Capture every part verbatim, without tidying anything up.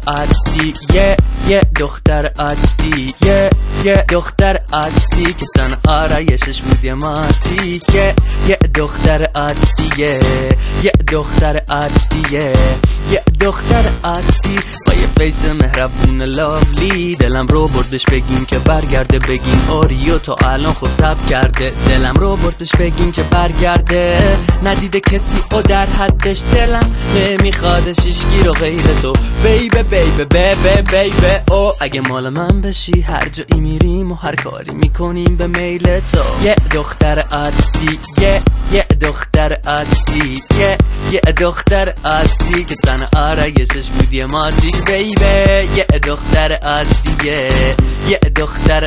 عادی، یه یه دختر عادی، یه یه دختر عادی که تن آرایشش بود یه ماتی، یه یه دختر عادیه، یه دختر عادیه، یه دختر عادی با یه فیس مهربون لاولی. دلم رو بردش بگین که برگرده، بگین آریو تو الان خوب سب کرده. دلم رو بردش بگین که برگرده، ندیده کسی او در حدش. دلم نمیخوادش هیچکی رو غیر تو، بیبه بیبه بیبه بیبه او. اگه مال من بشی هر جایی میریم و هر کاری میکنیم به میل تو. یه دختر عادی، یه یه دختر عادی، یه یه دختر عادی که تن آرایشش بود یه ماجیک بیبه. یه دختر عادیه، یه دختر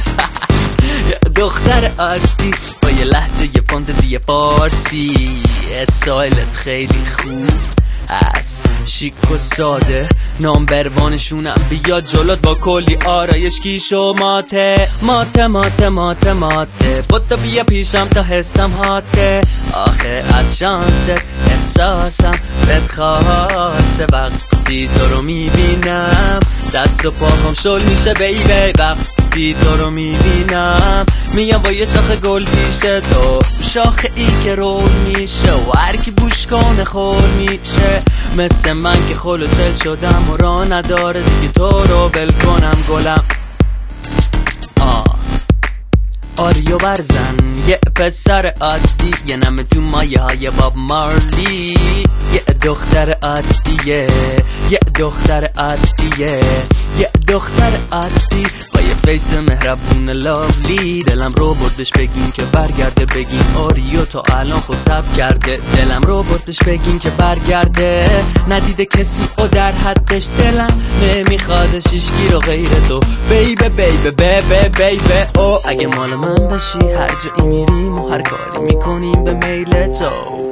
یه دختر عادی با یه لحجه یه فانتزی فارسی. استایلت خیلی خوب است، شیک و ساده، نامبروانشونم بیاد جلوت با کلی آرایش. کیشو ماته ماته ماته ماته ماته، بودا بیا پیشم تا حسم هاته. آخه از شانست احساسم بهت خاصه، وقتی تو رو میبینم دست و پاهم شل میشه بیبی. وقتی تو رو میبینم میام با یه شاخه گل پیش تو، شاخه ای که رول میشه و هر کی بوش کنه خول میشه. مثل من که خلو چل شدم و را نداره دیگه تو رو بل کنم گلم. آه آریو برزن، یه پسر عادی، یه نمه تو مایه های باب مارلی. یه دختر عادیه، یه دختر عادیه، یه دختر عادی با یه فیس مهربون لاولی. دلم رو بردش بگین که برگرده، بگین آریو تو الان خوب سب کرده. دلم رو بردش بگین که برگرده، ندیده کسی او در حدش. دلم نمیخوادش هیچکی رو غیر تو، بیبه بیبه بیبه بیبه او. اگه مال من بشی هر جایی میریم و هر کاری میکنیم به میل تو.